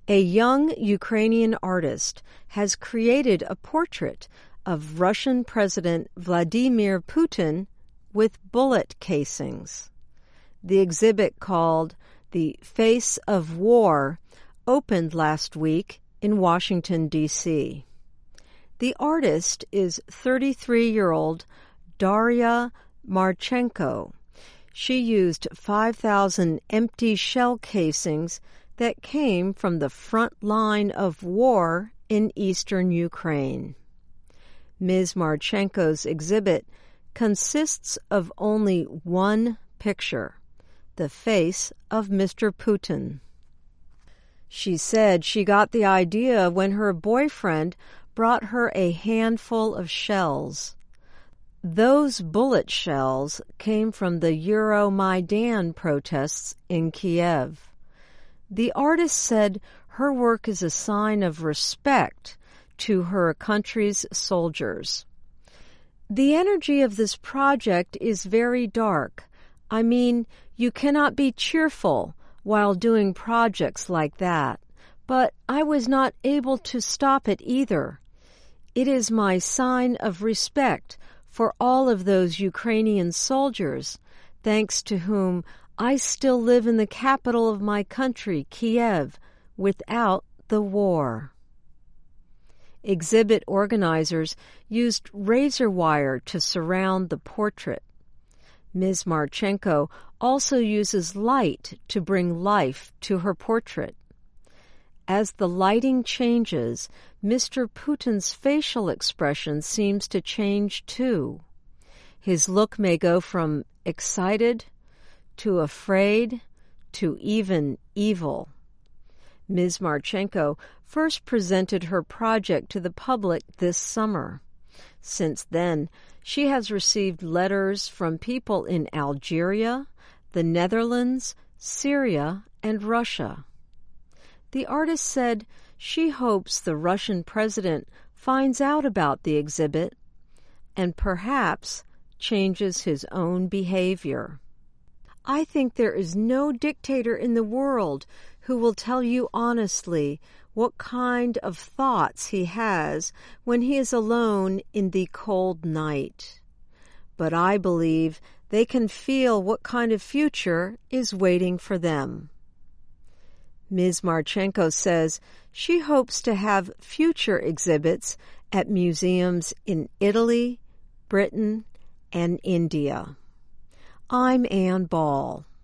A young Ukrainian artist has created a portrait of Russian President Vladimir Putin with bullet casings. The exhibit, called The Face of War, opened last week in Washington, D.C. The artist is 33-year-old Daria Marchenko. She used 5,000 empty shell casings that came from the front line of war in eastern Ukraine. Ms. Marchenko's exhibit consists of only one picture, the face of Mr. Putin. She said she got the idea when her boyfriend brought her a handful of shells. Those bullet shells came from the Euromaidan protests in Kiev. The artist said her work is a sign of respect to her country's soldiers. The energy of this project is very dark. I mean, you cannot be cheerful while doing projects like that, but I was not able to stop it either. It is my sign of respect for all of those Ukrainian soldiers, thanks to whom I still live in the capital of my country, Kiev, without the war. Exhibit organizers used razor wire to surround the portrait. Ms. Marchenko also uses light to bring life to her portrait. As the lighting changes, Mr. Putin's facial expression seems to change too. His look may go from excited to afraid to even evil. Ms. Marchenko first presented her project to the public this summer. Since then, she has received letters from people in Algeria, the Netherlands, Syria, and Russia. The artist said she hopes the Russian president finds out about the exhibit and perhaps changes his own behavior. I think there is no dictator in the world who will tell you honestly what kind of thoughts he has when he is alone in the cold night. But I believe they can feel what kind of future is waiting for them. Ms. Marchenko says she hopes to have future exhibits at museums in Italy, Britain, and India. I'm Ann Ball.